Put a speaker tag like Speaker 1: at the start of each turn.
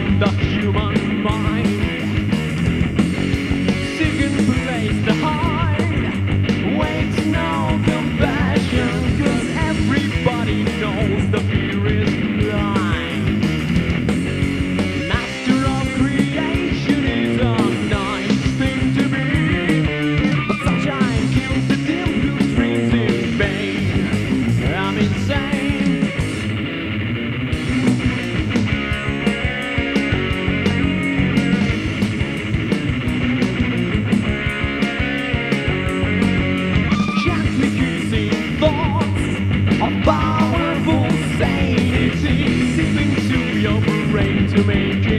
Speaker 1: the human mind. Seeking place to hide, waits no compassion, 'cause everybody knows the fear is blind. Master of creation is a nice thing to be, but sunshine kills the dim blue dreams in vain. I'm insane. Gently kissing thoughts of powerful sanity, seeping to your brain to make it